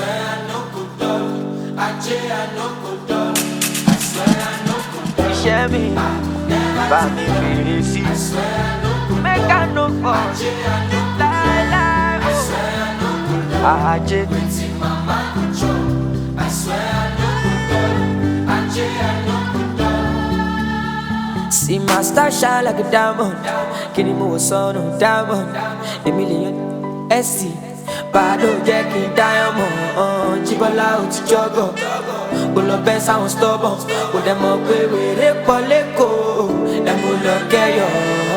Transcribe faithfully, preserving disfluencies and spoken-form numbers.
swear I no go dull. Ajay, I no go dull. I swear I no go dull. Share me, buy me feel I swear I no go dull. make I no fall. Ajay, I no go Lie, lie, I swear I no go dull. Ajay. Waiting mama control. I swear I no go dull. Ajay, I no go dull. See my star shine like a diamond. Kini mo son of diamond. A million S C. Bado jẹ́ kí n diamond. Jibola ó ti jọ́gọ̀. Kò lọ bẹ́ sáwọn stubborn. Kò dẹ̀ mọ̀ pé wèrè pọ̀ lẹ́kọ̀ọ́. Ẹ mú lọ kẹ́yọ̀.